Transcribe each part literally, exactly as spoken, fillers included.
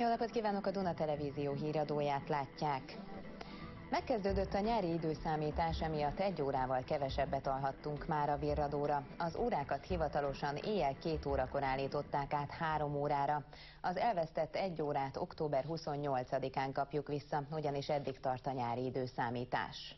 napot kívánok, a Duna Televízió híradóját látják. Megkezdődött a nyári időszámítás, emiatt egy órával kevesebbet alhattunk már a virradóra. Az órákat hivatalosan éjjel két órakor állították át három órára. Az elvesztett egy órát október huszonnyolcadikán kapjuk vissza, ugyanis eddig tart a nyári időszámítás.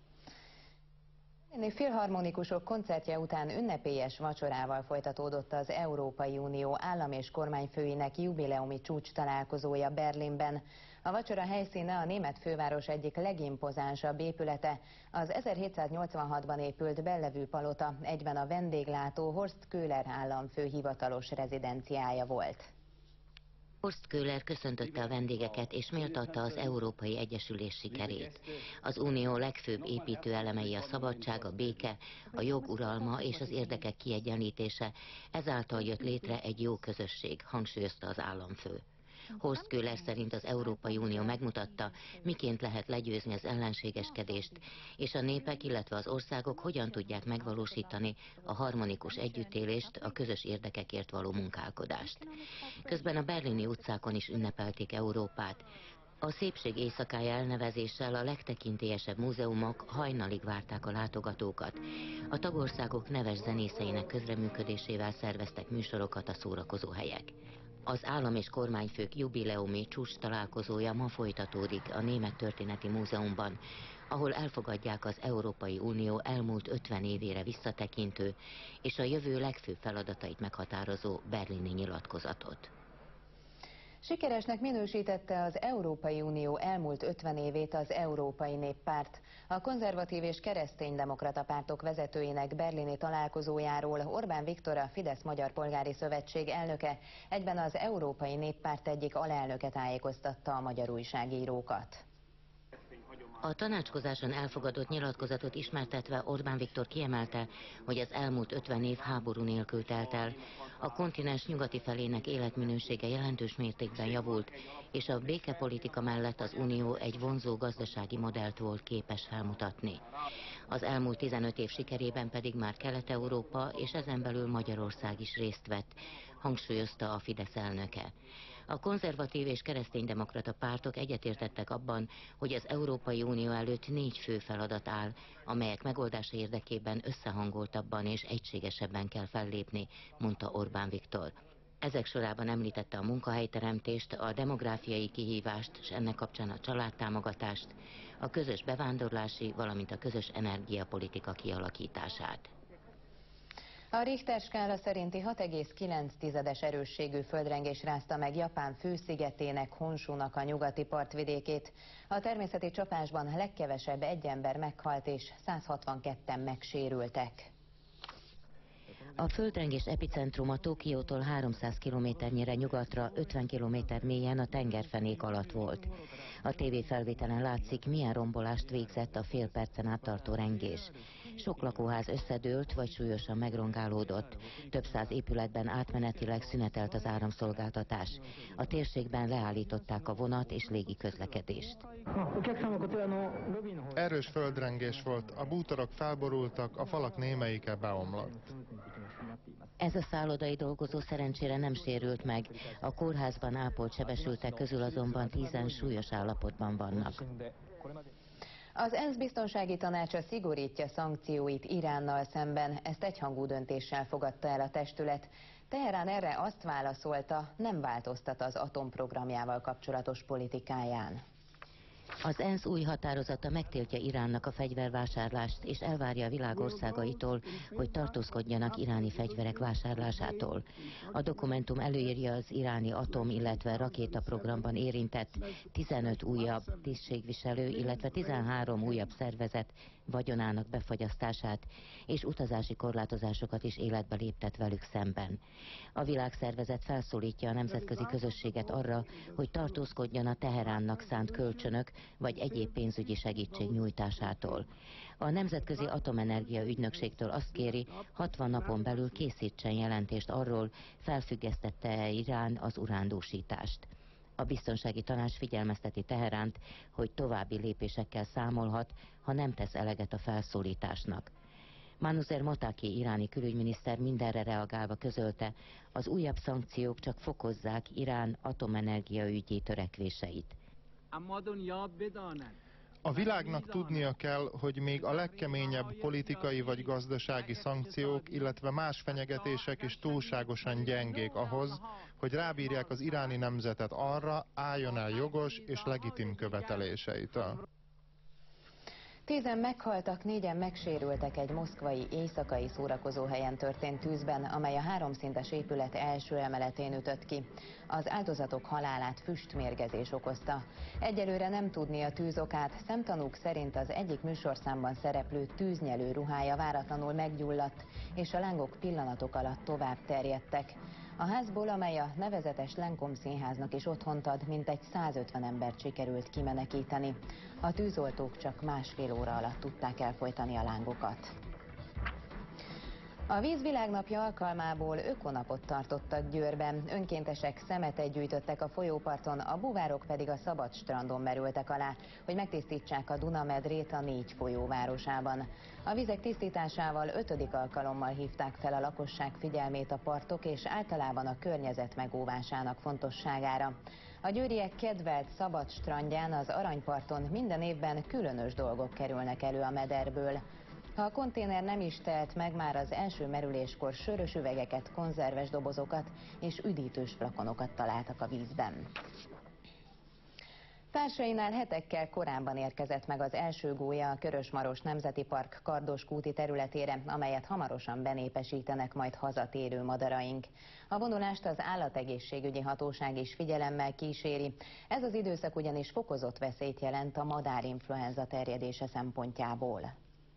A filharmonikusok koncertje után ünnepélyes vacsorával folytatódott az Európai Unió állam- és kormányfőinek jubileumi csúcs találkozója Berlinben. A vacsora helyszíne a német főváros egyik legimpozánsabb épülete, az ezerhétszáznyolcvanhatban épült Bellevue palota, egyben a vendéglátó Horst Köhler államfő hivatalos rezidenciája volt. Horst Köhler köszöntötte a vendégeket és méltatta az Európai Egyesülés sikerét. Az unió legfőbb építőelemei a szabadság, a béke, a jog uralma és az érdekek kiegyenlítése, ezáltal jött létre egy jó közösség, hangsúlyozta az államfő. Horst Köhler szerint az Európai Unió megmutatta, miként lehet legyőzni az ellenségeskedést, és a népek, illetve az országok hogyan tudják megvalósítani a harmonikus együttélést, a közös érdekekért való munkálkodást. Közben a berlini utcákon is ünnepelték Európát. A szépség éjszakája elnevezéssel a legtekintélyesebb múzeumok hajnalig várták a látogatókat. A tagországok neves zenészeinek közreműködésével szerveztek műsorokat a szórakozóhelyek. Az állam és kormányfők jubileumi csúcs találkozója ma folytatódik a Német Történeti Múzeumban, ahol elfogadják az Európai Unió elmúlt ötven évére visszatekintő és a jövő legfőbb feladatait meghatározó berlini nyilatkozatot. Sikeresnek minősítette az Európai Unió elmúlt ötven évét az Európai Néppárt. A konzervatív és kereszténydemokrata pártok vezetőinek berlini találkozójáról Orbán Viktor, a Fidesz Magyar Polgári Szövetség elnöke, egyben az Európai Néppárt egyik alelnöke tájékoztatta a magyar újságírókat. A tanácskozáson elfogadott nyilatkozatot ismertetve Orbán Viktor kiemelte, hogy az elmúlt ötven év háború nélkül telt el, a kontinens nyugati felének életminősége jelentős mértékben javult, és a békepolitika mellett az Unió egy vonzó gazdasági modellt volt képes felmutatni. Az elmúlt tizenöt év sikerében pedig már Kelet-Európa és ezen belül Magyarország is részt vett, hangsúlyozta a Fidesz elnöke. A konzervatív és kereszténydemokrata pártok egyetértettek abban, hogy az Európai Unió előtt négy fő feladat áll, amelyek megoldása érdekében összehangoltabban és egységesebben kell fellépni, mondta Orbán Viktor. Ezek sorában említette a munkahelyteremtést, a demográfiai kihívást és ennek kapcsán a családtámogatást, a közös bevándorlási, valamint a közös energiapolitika kialakítását. A Richter skála szerinti hat egész kilenc erősségű földrengés rázta meg Japán főszigetének, Honsúnak a nyugati partvidékét. A természeti csapásban legkevesebb egy ember meghalt és száz hatvanketten megsérültek. A földrengés epicentruma Tokiótól háromszáz kilométernyire nyugatra, ötven kilométer mélyen a tengerfenék alatt volt. A tévéfelvételen látszik, milyen rombolást végzett a fél percen át tartó rengés. Sok lakóház összedőlt vagy súlyosan megrongálódott. Több száz épületben átmenetileg szünetelt az áramszolgáltatás. A térségben leállították a vonat és légi közlekedést. Erős földrengés volt, a bútorok felborultak, a falak némelyike beomlott. Ez a szállodai dolgozó szerencsére nem sérült meg, a kórházban ápolt sebesültek közül azonban tízen súlyos állapotban vannak. Az ENSZ biztonsági tanácsa szigorítja szankcióit Iránnal szemben, ezt egyhangú döntéssel fogadta el a testület. Teherán erre azt válaszolta, nem változtat az atomprogramjával kapcsolatos politikáján. Az ENSZ új határozata megtiltja Iránnak a fegyvervásárlást, és elvárja a világ országaitól, hogy tartózkodjanak iráni fegyverek vásárlásától. A dokumentum előírja az iráni atom, illetve rakétaprogramban érintett tizenöt újabb tisztségviselő, illetve tizenhárom újabb szervezet vagyonának befagyasztását, és utazási korlátozásokat is életbe léptet velük szemben. A világszervezet felszólítja a nemzetközi közösséget arra, hogy tartózkodjon a Teheránnak szánt kölcsönök, vagy egyéb pénzügyi segítség nyújtásától. A Nemzetközi Atomenergia Ügynökségtől azt kéri, hatvan napon belül készítsen jelentést arról, felfüggesztette-e Irán az urándúsítást. A biztonsági tanács figyelmezteti Teheránt, hogy további lépésekkel számolhat, ha nem tesz eleget a felszólításnak. Manuzer Motaki iráni külügyminiszter mindenre reagálva közölte, az újabb szankciók csak fokozzák Irán atomenergia ügyi törekvéseit. A világnak tudnia kell, hogy még a legkeményebb politikai vagy gazdasági szankciók, illetve más fenyegetések is túlságosan gyengék ahhoz, hogy rábírják az iráni nemzetet arra, álljon el jogos és legitim követeléseitől. Tízen meghaltak, négyen megsérültek egy moszkvai éjszakai szórakozóhelyen történt tűzben, amely a háromszintes épület első emeletén ütött ki. Az áldozatok halálát füstmérgezés okozta. Egyelőre nem tudni a tűzokát, szemtanúk szerint az egyik műsorszámban szereplő tűznyelő ruhája váratlanul meggyulladt, és a lángok pillanatok alatt tovább terjedtek. A házból, amely a nevezetes Lenkom színháznak is otthont ad, mintegy százötven embert sikerült kimenekíteni. A tűzoltók csak másfél óra alatt tudták elfojtani a lángokat. A Víz Világnapja alkalmából ökonapot tartottak Győrben. Önkéntesek szemetet gyűjtöttek a folyóparton, a búvárok pedig a szabad strandon merültek alá, hogy megtisztítsák a Dunamedrét a négy folyóvárosában. A vizek tisztításával ötödik alkalommal hívták fel a lakosság figyelmét a partok és általában a környezet megóvásának fontosságára. A győriek kedvelt szabad strandján, az Aranyparton minden évben különös dolgok kerülnek elő a mederből. Ha a konténer nem is telt meg, már az első merüléskor sörös üvegeket, konzerves dobozokat és üdítős flakonokat találtak a vízben. Társainál hetekkel korábban érkezett meg az első gólya a Körös-Maros Nemzeti Park Kardos-kúti területére, amelyet hamarosan benépesítenek majd hazatérő madaraink. A vonulást az Állategészségügyi Hatóság is figyelemmel kíséri. Ez az időszak ugyanis fokozott veszélyt jelent a madárinfluenza terjedése szempontjából.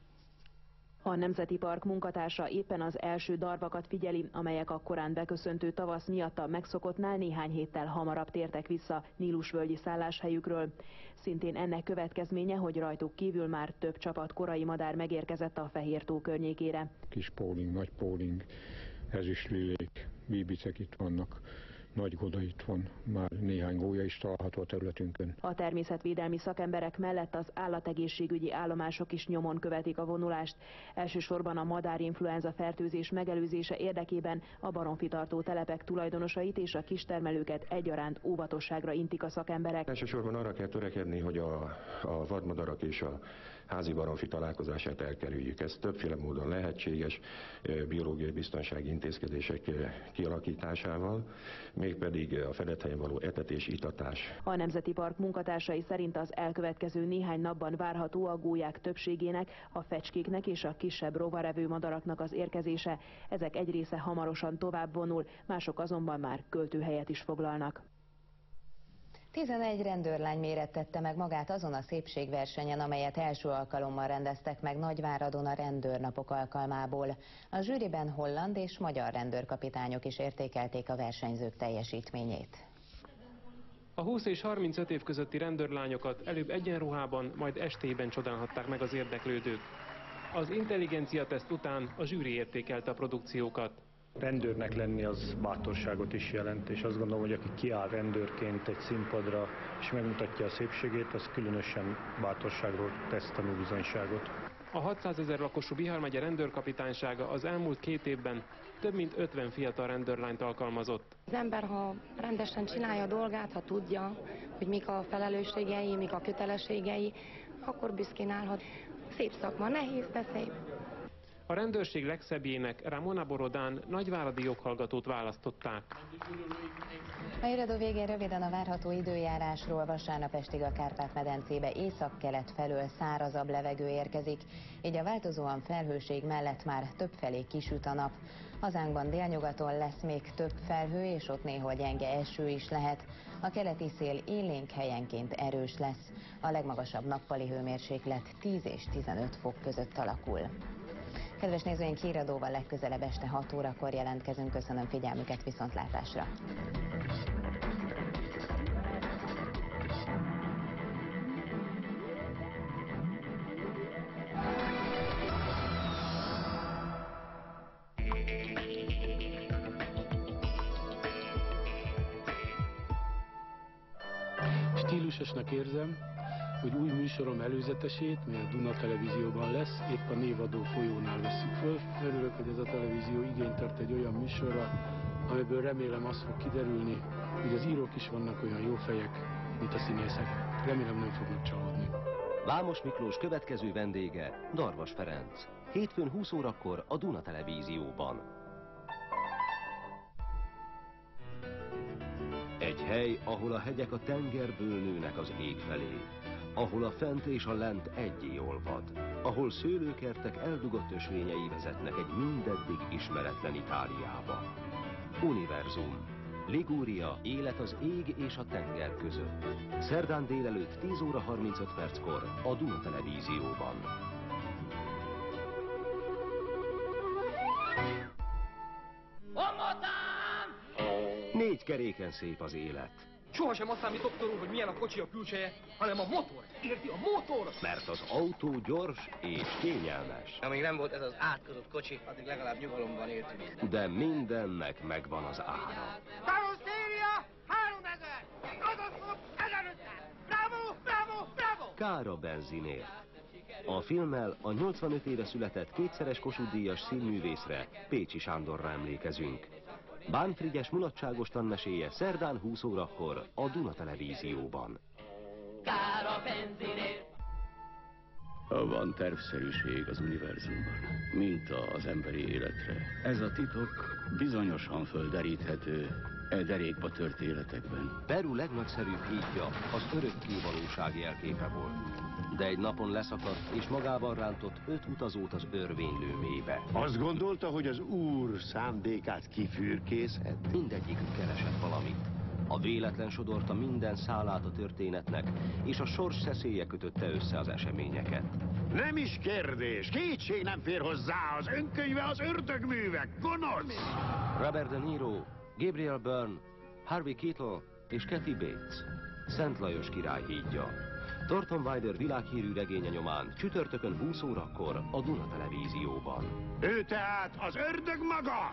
A Nemzeti Park munkatársa éppen az első darvakat figyeli, amelyek a korán beköszöntő tavasz miatt a megszokottnál néhány héttel hamarabb tértek vissza nílusvölgyi szálláshelyükről. Szintén ennek következménye, hogy rajtuk kívül már több csapat korai madár megérkezett a Fehértó környékére. Kis póling, nagy póling, ezüstlilék, bíbicek itt vannak. Nagy goda itt van, már néhány gólya is található a területünkön. A természetvédelmi szakemberek mellett az állategészségügyi állomások is nyomon követik a vonulást. Elsősorban a madárinfluenza fertőzés megelőzése érdekében a baromfitartó telepek tulajdonosait és a kistermelőket egyaránt óvatosságra intik a szakemberek. Elsősorban arra kell törekedni, hogy a, a vadmadarak és a házi baromfi találkozását elkerüljük. Ez többféle módon lehetséges, biológiai biztonsági intézkedések kialakításával, mégpedig a fedett helyen való etetés, itatás. A Nemzeti Park munkatársai szerint az elkövetkező néhány napban várható a gólyák többségének, a fecskéknek és a kisebb rovarevő madaraknak az érkezése. Ezek egy része hamarosan tovább vonul, mások azonban már költőhelyet is foglalnak. tizenegy rendőrlány mérettette meg magát azon a szépségversenyen, amelyet első alkalommal rendeztek meg Nagyváradon a rendőrnapok alkalmából. A zsűriben holland és magyar rendőrkapitányok is értékelték a versenyzők teljesítményét. A húsz és harmincöt év közötti rendőrlányokat előbb egyenruhában, majd estében csodálhatták meg az érdeklődők. Az intelligencia teszt után a zsűri értékelte a produkciókat. Rendőrnek lenni az bátorságot is jelent, és azt gondolom, hogy aki kiáll rendőrként egy színpadra és megmutatja a szépségét, az különösen bátorságról tesz tanúbizonyságot. A hatszázezer lakosú Bihar megye rendőrkapitánysága az elmúlt két évben több mint ötven fiatal rendőrlányt alkalmazott. Az ember, ha rendesen csinálja a dolgát, ha tudja, hogy mik a felelősségei, mik a kötelességei, akkor büszkén állhat. Szép szakma, nehéz, de szép. A rendőrség legszebbjének Ramona Borodán nagyváradi joghallgatót választották. A híradó végén röviden a várható időjárásról. Vasárnap estig a Kárpát-medencébe északkelet felől szárazabb levegő érkezik, így a változóan felhőség mellett már többfelé kisüt a nap. Hazánkban délnyugaton lesz még több felhő, és ott néhol gyenge eső is lehet. A keleti szél élénk, helyenként erős lesz. A legmagasabb nappali hőmérséklet tíz és tizenöt fok között alakul. Kedves nézőink, híradóval legközelebb este hat órakor jelentkezünk. Köszönöm figyelmüket, viszontlátásra! Stílusosnak érzem, hogy új műsorom előzetesét, mely a Duna Televízióban lesz, épp a névadó folyónál veszük föl. Örülök, hogy ez a televízió igényt tart egy olyan műsorra, amiből remélem az fog kiderülni, hogy az írók is vannak olyan jó fejek, mint a színészek. Remélem nem fognak csalódni. Vámos Miklós következő vendége Darvas Ferenc. Hétfőn húsz órakor a Duna Televízióban. Egy hely, ahol a hegyek a tengerből nőnek az ég felé, ahol a fent és a lent egyé olvad, ahol szőlőkertek eldugott ösvényei vezetnek egy mindeddig ismeretlen Itáliába. Univerzum. Ligúria, élet az ég és a tenger között. Szerdán délelőtt tíz óra harmincöt perckor a Duna Televízióban. Négy keréken szép az élet. Sohasem azt számít, doktor úr, hogy milyen a kocsi a külseje, hanem a motor. Érti, a motor! Mert az autó gyors és kényelmes. Amíg nem volt ez az átkozott kocsi, addig legalább nyugalomban éltünk. De mindennek megvan az ára. Karosszéria háromezer! Adaszok ezerötszáz! Bravo, bravo, bravo! Kár a benzinért. A filmmel a nyolcvanöt éve született kétszeres Kossuth-díjas színművészre, Pécsi Sándorra emlékezünk. Bán Frigyes mulatságos tanmeséje szerdán húsz órakor a Duna Televízióban. Kár a benzinért! Van tervszerűség az univerzumban, mint az emberi életre. Ez a titok bizonyosan földeríthető e derékba tört életekben. Peru legnagyszerűbb hídja az örökké valóság jelképe volt. De egy napon leszakadt és magában rántott öt utazót az örvénylő mélybe. Azt gondolta, hogy az úr szándékát kifürkészhet? Mindegyikük keresett valamit. A véletlen sodorta minden szálát a történetnek, és a sors szeszélye kötötte össze az eseményeket. Nem is kérdés, kétség nem fér hozzá, az önkönyve az ördögművek, gonosz! Robert De Niro, Gabriel Byrne, Harvey Keitel és Kathy Bates. Szent Lajos király hídja. Thornton Wilder világhírű regénye nyomán csütörtökön húsz órakor a Duna Televízióban. Ő tehát az ördög maga!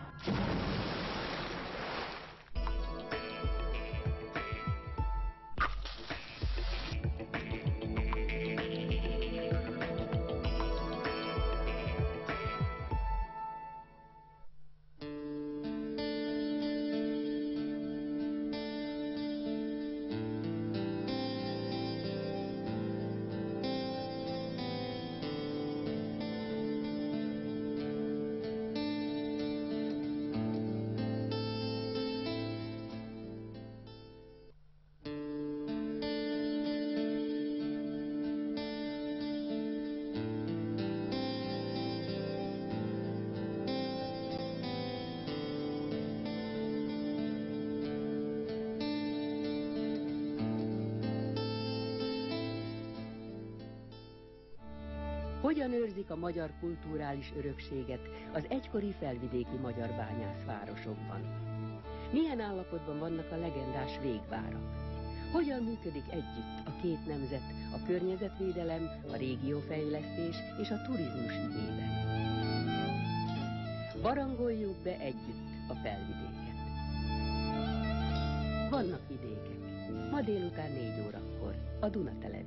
Hogyan őrzik a magyar kulturális örökséget az egykori felvidéki magyar bányászvárosokban? Milyen állapotban vannak a legendás végvárak? Hogyan működik együtt a két nemzet a környezetvédelem, a régiófejlesztés és a turizmus ügyében? Barangoljuk be együtt a felvidéket. Vannak vidékek. Ma délután négy órakor a Duna Televízióban.